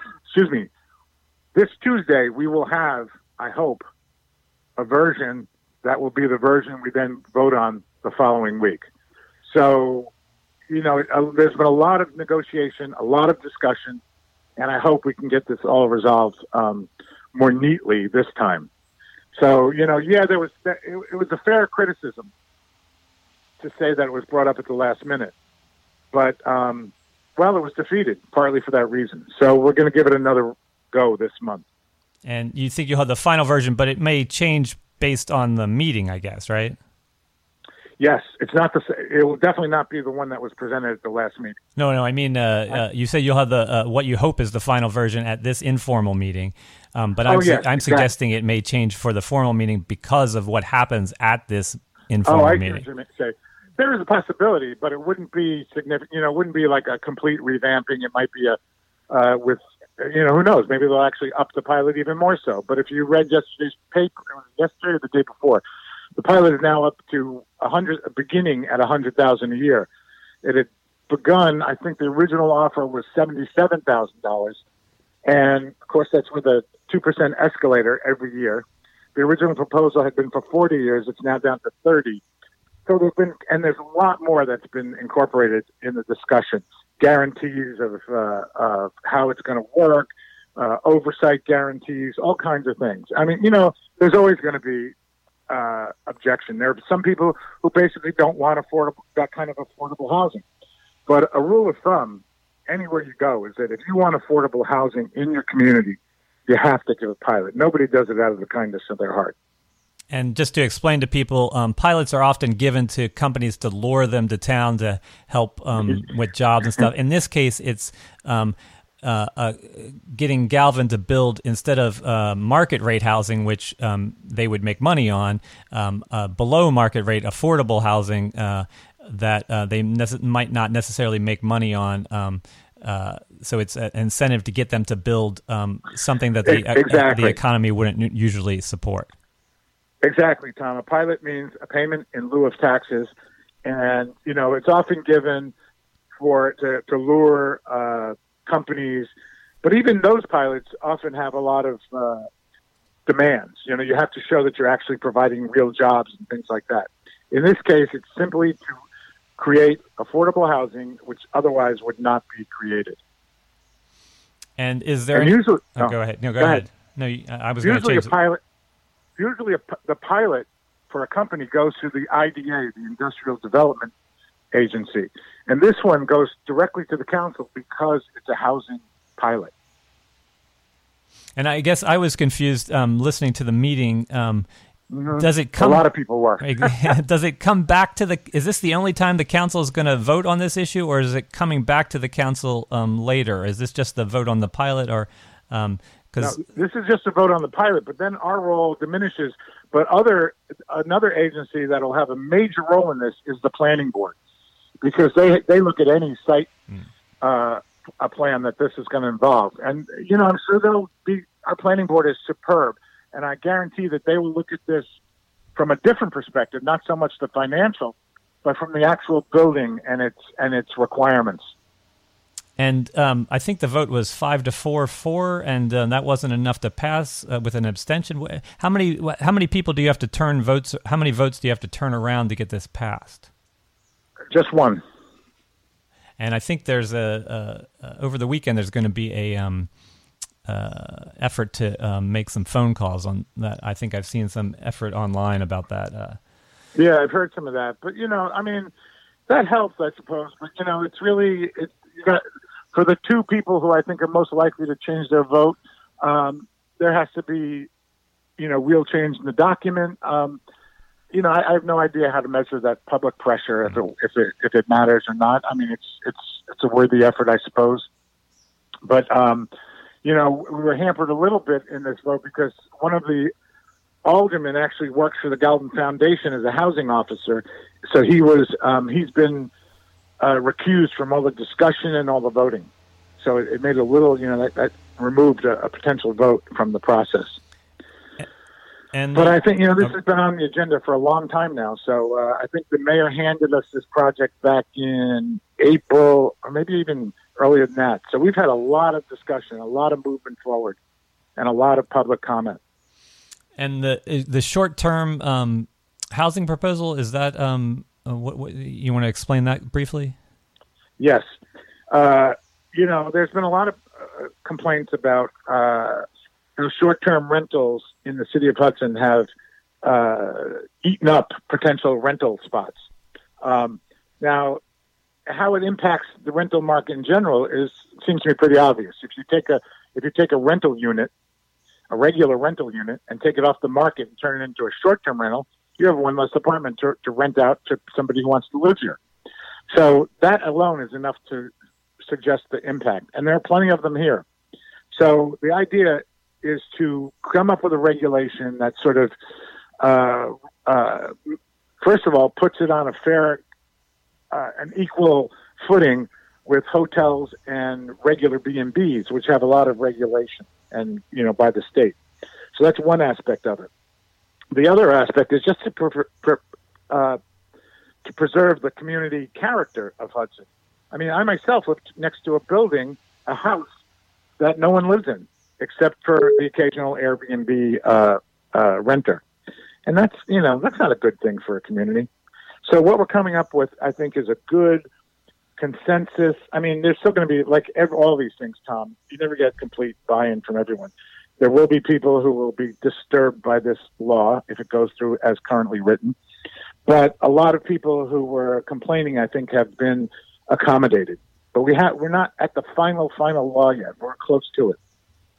this Tuesday we will have, I hope, a version that will be the version we then vote on the following week. So, there's been a lot of negotiation, a lot of discussion, and I hope we can get this all resolved more neatly this time. So, it was a fair criticism to say that it was brought up at the last minute. But, it was defeated, partly for that reason. So we're going to give it another go this month. And you think you'll have the final version, but it may change based on the meeting, I guess, right? Yes, it's not it will definitely not be the one that was presented at the last meeting. No, I mean, you said you'll have the what you hope is the final version at this informal meeting, but I'm suggesting it may change for the formal meeting because of what happens at this informal meeting. I see what you're saying. There is a possibility, but it wouldn't be significant. It wouldn't be like a complete revamping. It might be who knows? Maybe they'll actually up the pilot even more so. But if you read yesterday's paper, yesterday or the day before, the pilot is now up to beginning at $100,000 a year. It had begun, I think the original offer was $77,000. And of course, that's with a 2% escalator every year. The original proposal had been for 40 years. It's now down to 30. So there's a lot more that's been incorporated in the discussion. Guarantees of how it's going to work, oversight guarantees, all kinds of things. I mean, there's always going to be objection. There are some people who basically don't want that kind of affordable housing. But a rule of thumb, anywhere you go, is that if you want affordable housing in your community, you have to give a pilot. Nobody does it out of the kindness of their heart. And just to explain to people, pilots are often given to companies to lure them to town to help with jobs and stuff. In this case, it's getting Galvin to build, instead of market rate housing, which they would make money on, below market rate affordable housing that they might not necessarily make money on. So it's an incentive to get them to build something that the economy wouldn't usually support. Exactly, Tom. A pilot means a payment in lieu of taxes, and it's often given to lure companies, but even those pilots often have a lot of demands. You have to show that you're actually providing real jobs and things like that. In this case, it's simply to create affordable housing, which otherwise would not be created. And is there? Usually, go ahead. No, go ahead. No, I was going to change. Usually, the pilot for a company goes through the IDA, the Industrial Development agency. And this one goes directly to the council because it's a housing pilot. And I guess I was confused listening to the meeting. Does it come? A lot of people were. Does it come back to the? Is this the only time the council is going to vote on this issue, or is it coming back to the council later? Is this just the vote on the pilot, or? No, this is just a vote on the pilot, but then our role diminishes. But another agency that will have a major role in this is the planning board, because they look at any site a plan that this is going to involve, and I'm sure our planning board is superb, and I guarantee that they will look at this from a different perspective, not so much the financial, but from the actual building and its requirements. And I think the vote was 5-4, and that wasn't enough to pass with an abstention. How many people do you have to turn votes? How many votes do you have to turn around to get this passed? Just one. And I think there's over the weekend there's going to be a effort to make some phone calls on that. I think I've seen some effort online about that. Yeah, I've heard some of that, but that helps, I suppose. But it's really for the two people who I think are most likely to change their vote, there has to be, real change in the document. I have no idea how to measure that public pressure if it matters or not. I mean, it's a worthy effort, I suppose. But we were hampered a little bit in this vote because one of the aldermen actually works for the Galton Foundation as a housing officer, so he's been recused from all the discussion and all the voting. So it made a little, that removed a potential vote from the process. But I think, this has been on the agenda for a long time now. So I think the mayor handed us this project back in April, or maybe even earlier than that. So we've had a lot of discussion, a lot of movement forward, and a lot of public comment. And the short-term housing proposal, is that, what you want to explain that briefly? Yes. There's been a lot of complaints about short-term rentals in the city of Hudson have eaten up potential rental spots. Now, how it impacts the rental market in general seems to be pretty obvious. If you take a rental unit, a regular rental unit, and take it off the market and turn it into a short-term rental, you have one less apartment to rent out to somebody who wants to live here. So that alone is enough to suggest the impact, and there are plenty of them here. So the idea is to come up with a regulation that sort of, first of all, puts it on a fair, an equal footing with hotels and regular B&Bs, which have a lot of regulation and, by the state. So that's one aspect of it. The other aspect is just to preserve the community character of Hudson. I mean, I myself lived next to a house that no one lives in, except for the occasional Airbnb renter. And that's not a good thing for a community. So what we're coming up with, I think, is a good consensus. I mean, there's still going to be, like all these things, Tom, you never get complete buy-in from everyone. There will be people who will be disturbed by this law if it goes through as currently written. But a lot of people who were complaining, I think, have been accommodated. But we're not at the final law yet. We're close to it.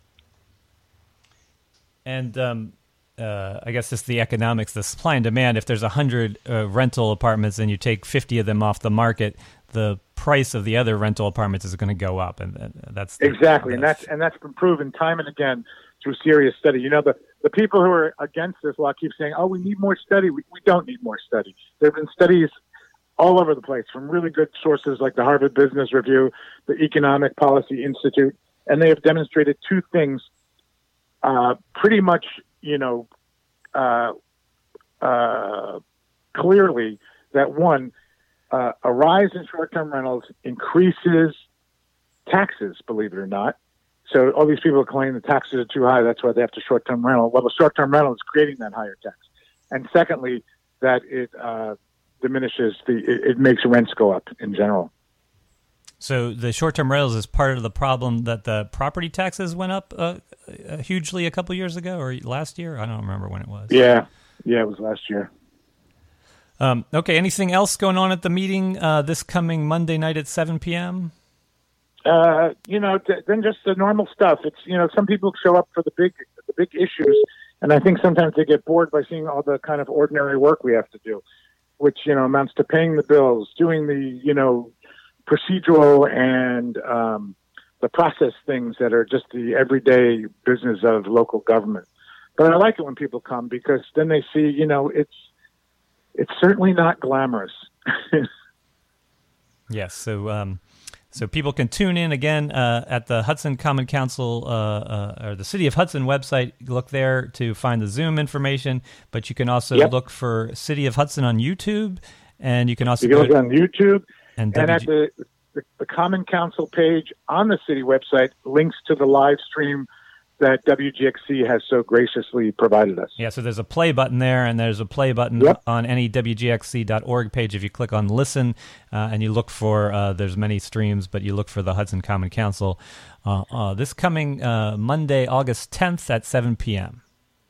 And I guess it's the economics, the supply and demand. If there's 100 rental apartments and you take 50 of them off the market, the price of the other rental apartments is going to go up, and that's exactly. And that's been proven time and again through serious study. The people who are against this law keep saying, "Oh, we need more study." We don't need more study. There have been studies all over the place from really good sources like the Harvard Business Review, the Economic Policy Institute, and they have demonstrated two things pretty much, clearly, that one, a rise in short-term rentals increases taxes, believe it or not. So all these people claim the taxes are too high, that's why they have to short-term rental. Well, the short-term rental is creating that higher tax. And secondly, that it it makes rents go up in general. So the short-term rentals is part of the problem that the property taxes went up hugely a couple years ago or last year? I don't remember when it was. Yeah, it was last year. Okay, anything else going on at the meeting this coming Monday night at 7 p.m.? Then just the normal stuff. It's, some people show up for the big issues, and I think sometimes they get bored by seeing all the kind of ordinary work we have to do, which, amounts to paying the bills, doing the, procedural and the process things that are just the everyday business of local government. But I like it when people come because then they see, it's certainly not glamorous. Yes. So people can tune in again at the Hudson Common Council or the City of Hudson website. Look there to find the Zoom information, but you can also look for City of Hudson on YouTube, and you can also look on YouTube and at the Common Council page on the city website links to the live stream that WGXC has so graciously provided us. Yeah, so there's a play button there, and there's a play button on any WGXC.org page. If you click on Listen, and you look for, there's many streams, but you look for the Hudson Common Council this coming Monday, August 10th at 7 p.m.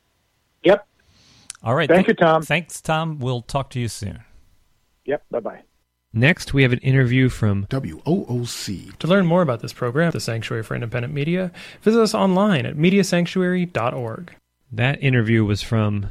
Yep. All right. Thank you, Tom. Thanks, Tom. We'll talk to you soon. Yep, bye-bye. Next, we have an interview from WOOC. To learn more about this program, the Sanctuary for Independent Media, visit us online at mediasanctuary.org. That interview was from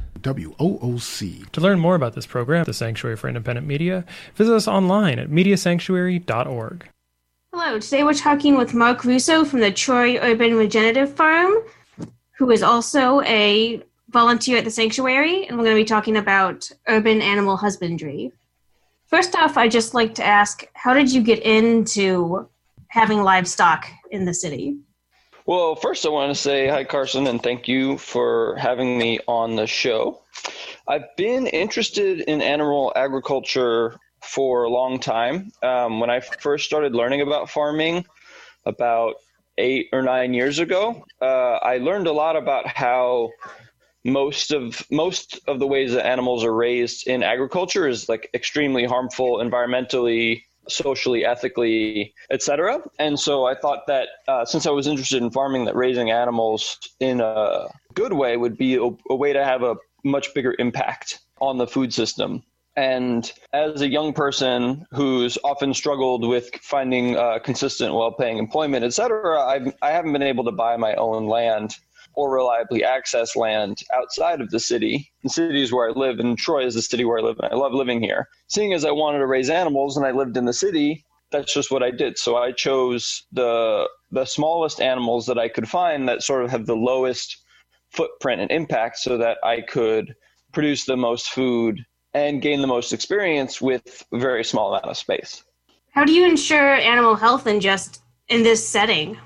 WOOC. To learn more about this program, the Sanctuary for Independent Media, visit us online at mediasanctuary.org. Hello, today we're talking with Mark Russo from the Troy Urban Regenerative Farm, who is also a volunteer at the Sanctuary, and we're going to be talking about urban animal husbandry. First off, I'd just like to ask, how did you get into having livestock in the city? Well, first I want to say hi, Carson, and thank you for having me on the show. I've been interested in animal agriculture for a long time. When I first started learning about farming about 8 or 9 years ago, I learned a lot about how most of the ways that animals are raised in agriculture is like extremely harmful environmentally, socially, ethically, etc. And so I thought that since I was interested in farming, that raising animals in a good way would be a way to have a much bigger impact on the food system. And as a young person who's often struggled with finding consistent, well-paying employment, etc., I haven't been able to buy my own land or reliably access land outside of the city. The city is where I live, and Troy is the city where I live, and I love living here. Seeing as I wanted to raise animals and I lived in the city, that's just what I did. So I chose the smallest animals that I could find that sort of have the lowest footprint and impact so that I could produce the most food and gain the most experience with a very small amount of space. How do you ensure animal health in this setting?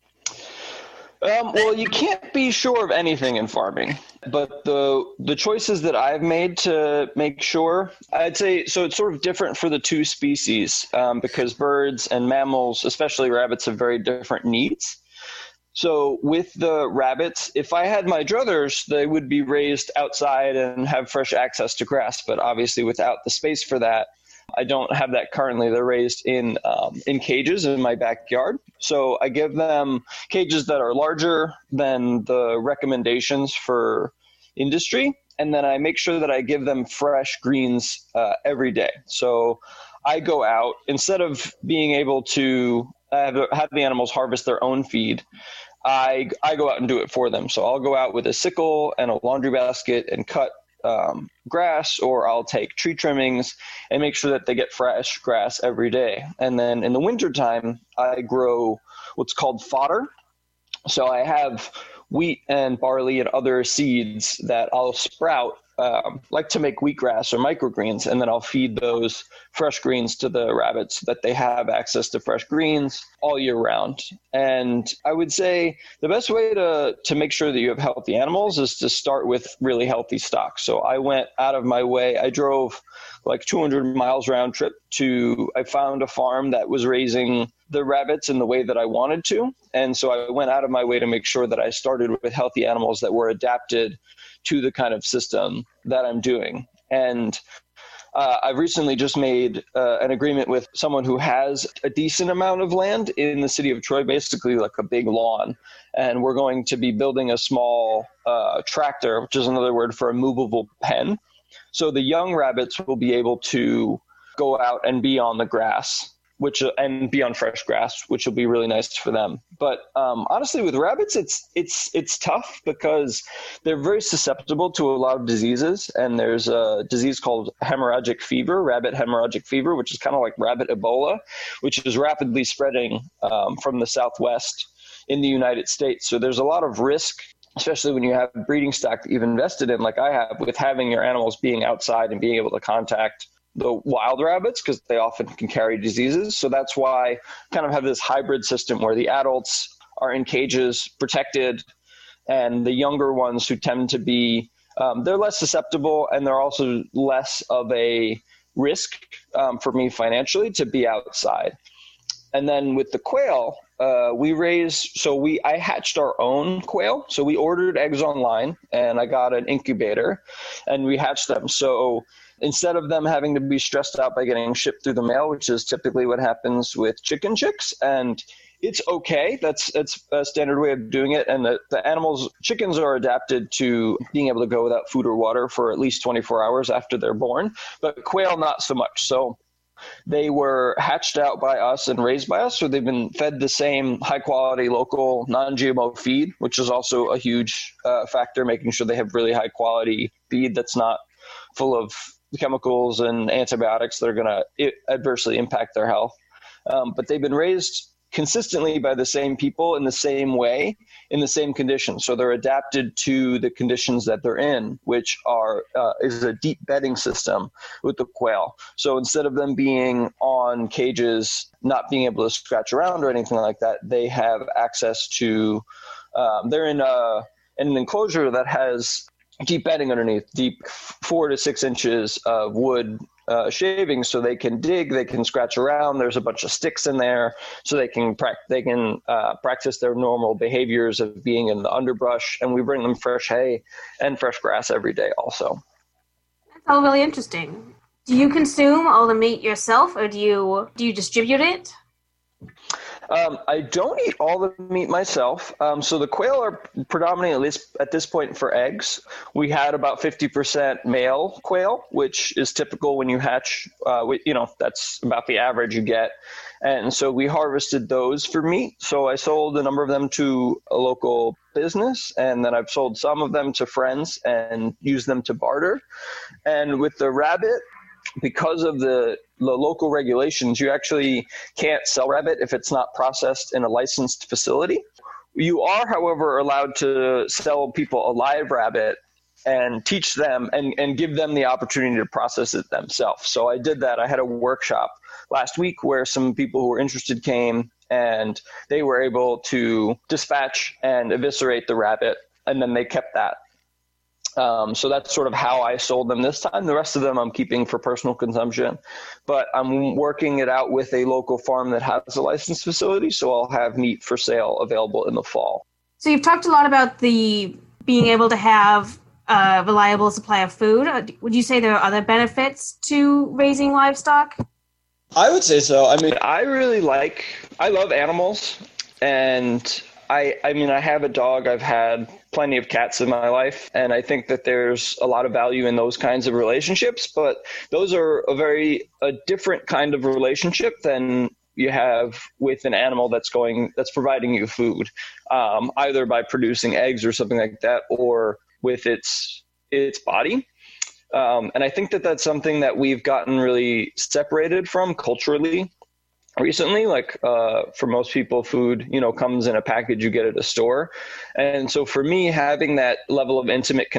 Well, you can't be sure of anything in farming, but the choices that I've made to make sure, I'd say, so it's sort of different for the two species because birds and mammals, especially rabbits, have very different needs. So with the rabbits, if I had my druthers, they would be raised outside and have fresh access to grass, but obviously without the space for that, I don't have that currently. They're raised in cages in my backyard. So I give them cages that are larger than the recommendations for industry. And then I make sure that I give them fresh greens every day. So I go out, instead of being able to have the animals harvest their own feed, I go out and do it for them. So I'll go out with a sickle and a laundry basket and cut grass, or I'll take tree trimmings and make sure that they get fresh grass every day. And then in the wintertime, I grow what's called fodder. So I have wheat and barley and other seeds that I'll sprout, like to make wheatgrass or microgreens, and then I'll feed those fresh greens to the rabbits so that they have access to fresh greens all year round. And I would say the best way to make sure that you have healthy animals is to start with really healthy stock. So I went out of my way. I drove like 200 miles round trip I found a farm that was raising the rabbits in the way that I wanted to. And so I went out of my way to make sure that I started with healthy animals that were adapted to the kind of system that I'm doing. And I've recently just made an agreement with someone who has a decent amount of land in the city of Troy, basically like a big lawn. And we're going to be building a small tractor, which is another word for a movable pen. So the young rabbits will be able to go out and be on the grass, and be on fresh grass, which will be really nice for them. But honestly, with rabbits, it's tough because they're very susceptible to a lot of diseases. And there's a disease called hemorrhagic fever, rabbit hemorrhagic fever, which is kind of like rabbit Ebola, which is rapidly spreading from the Southwest in the United States. So there's a lot of risk, especially when you have breeding stock that you've invested in, like I have, with having your animals being outside and being able to contact the wild rabbits, because they often can carry diseases. So that's why I kind of have this hybrid system where the adults are in cages protected, and the younger ones who tend to be, they're less susceptible, and they're also less of a risk for me financially to be outside. And then with the quail, I hatched our own quail. So we ordered eggs online, and I got an incubator, and we hatched them. So instead of them having to be stressed out by getting shipped through the mail, which is typically what happens with chicken chicks, and it's okay. It's a standard way of doing it. And the chickens are adapted to being able to go without food or water for at least 24 hours after they're born, but quail, not so much. So they were hatched out by us and raised by us. So they've been fed the same high quality, local, non-GMO feed, which is also a huge factor, making sure they have really high quality feed that's not full of chemicals and antibiotics that are going to adversely impact their health. But they've been raised consistently by the same people in the same way, in the same conditions. So they're adapted to the conditions that they're in, which is a deep bedding system with the quail. So instead of them being on cages, not being able to scratch around or anything like that, they have access to, they're in an enclosure that has deep bedding underneath, deep 4 to 6 inches of wood shavings, so they can dig, they can scratch around. There's a bunch of sticks in there, so they can practice their normal behaviors of being in the underbrush. And we bring them fresh hay and fresh grass every day also. That's all really interesting. Do you consume all the meat yourself, or do you distribute it? I don't eat all the meat myself. So the quail are predominantly, at least at this point, for eggs. We had about 50% male quail, which is typical when you hatch. That's about the average you get. And so we harvested those for meat. So I sold a number of them to a local business, and then I've sold some of them to friends and used them to barter. And with the rabbit, because of the local regulations, you actually can't sell rabbit if it's not processed in a licensed facility. You are, however, allowed to sell people a live rabbit and teach them and give them the opportunity to process it themselves. So I did that. I had a workshop last week where some people who were interested came, and they were able to dispatch and eviscerate the rabbit, and then they kept that. So that's sort of how I sold them this time. The rest of them I'm keeping for personal consumption, but I'm working it out with a local farm that has a licensed facility, so I'll have meat for sale available in the fall. So you've talked a lot about the being able to have a reliable supply of food. Would you say there are other benefits to raising livestock? I would say so. I mean, I love animals, and I have a dog. I've had plenty of cats in my life, and I think that there's a lot of value in those kinds of relationships, but those are a different kind of relationship than you have with an animal that's providing you food, either by producing eggs or something like that, or with its body. And I think that that's something that we've gotten really separated from culturally recently. Like for most people, food, comes in a package you get at a store. And so for me, having that level of intimate